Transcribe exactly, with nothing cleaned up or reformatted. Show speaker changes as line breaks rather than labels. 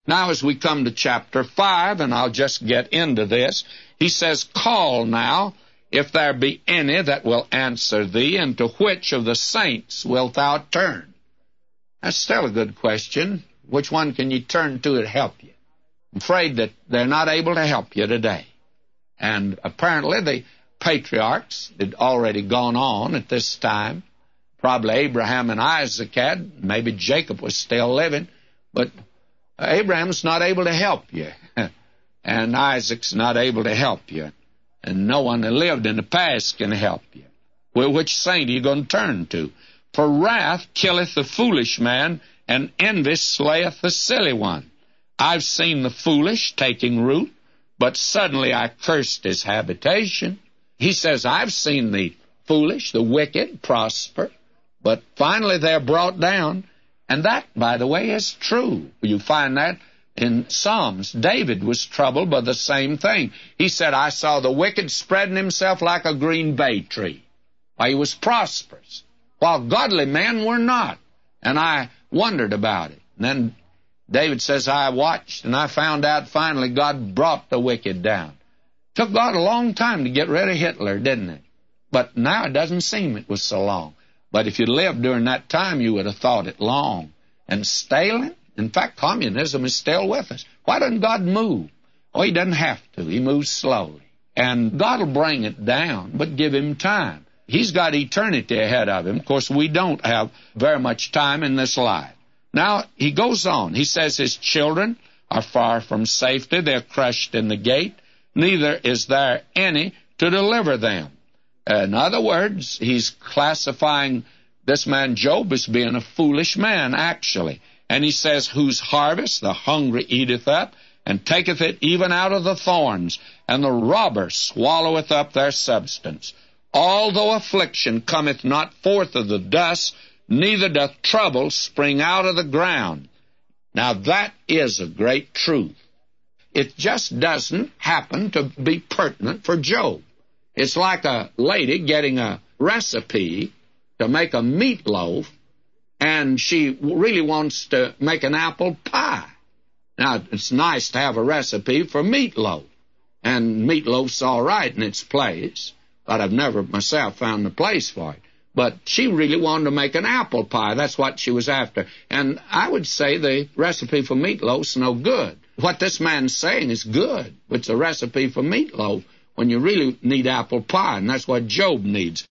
Now, as we come to chapter five, and I'll just get into this, he says, "Call now, if there be any that will answer thee, and to which of the saints wilt thou turn?" That's still a good question. Which one can you turn to to help you? I'm afraid that they're not able to help you today. And apparently the patriarchs had already gone on at this time. Probably Abraham and Isaac had. Maybe Jacob was still living. But Abraham's not able to help you. And Isaac's not able to help you. And no one that lived in the past can help you. Well, which saint are you going to turn to? For wrath killeth the foolish man, and envy slayeth the silly one. I've seen the foolish taking root, but suddenly I cursed his habitation. He says, I've seen the foolish, the wicked, prosper, but finally they're brought down. And that, by the way, is true. You find that in Psalms. David was troubled by the same thing. He said, I saw the wicked spreading himself like a green bay tree. Why, he was prosperous, while godly men were not. And I wondered about it. And then David says, I watched, and I found out finally God brought the wicked down. Took God a long time to get rid of Hitler, didn't it? But now it doesn't seem it was so long. But if you lived during that time, you would have thought it long. And Stalin, in fact, communism is still with us. Why doesn't God move? Oh, he doesn't have to. He moves slowly. And God will bring it down, but give him time. He's got eternity ahead of him. Of course, we don't have very much time in this life. Now, he goes on. He says his children are far from safety. They're crushed in the gate. Neither is there any to deliver them. In other words, he's classifying this man Job as being a foolish man, actually. And he says, whose harvest the hungry eateth up, and taketh it even out of the thorns, and the robber swalloweth up their substance. Although affliction cometh not forth of the dust, neither doth trouble spring out of the ground. Now that is a great truth. It just doesn't happen to be pertinent for Job. It's like a lady getting a recipe to make a meatloaf, and she really wants to make an apple pie. Now, it's nice to have a recipe for meatloaf, and meatloaf's all right in its place, but I've never myself found the place for it. But she really wanted to make an apple pie. That's what she was after. And I would say the recipe for meatloaf's no good. What this man's saying is good. It's a recipe for meatloaf when you really need apple pie, and that's what Job needs.